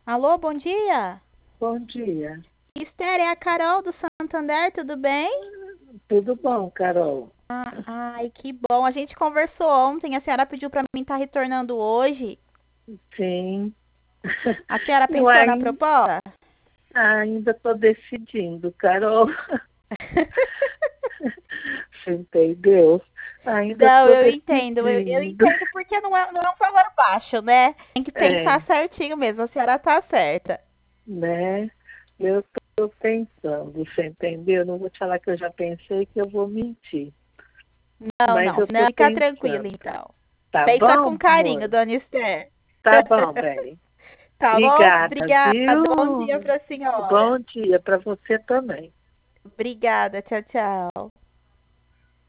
Alô, bom dia. Bom dia. Esther, é a Carol do Santander, tudo bem? Tudo bom, Carol? Ai, que bom. A gente conversou ontem, a senhora pediu para mim estar retornando hoje. Sim. A senhora Eu pensou na proposta? ainda estou decidindo, Carol. Você entendeu? Ainda Não, estou eu entendo. Eu decidindo. entendo porque não é um valor baixo, né? Tem que pensar É, certinho mesmo. A senhora tá certa. né? Eu estou pensando, você entendeu? Não vou te falar que eu já pensei que eu vou mentir, Não, mas não. eu Não, estou fica tranquila, pensando. então. Tá Pensa com bom, carinho, amor? dona Esther. Tá bom, bem. Tá bom? Obrigada, Obrigada. Bom dia viu? para a senhora. Bom dia para você também. Obrigada. Tchau, tchau.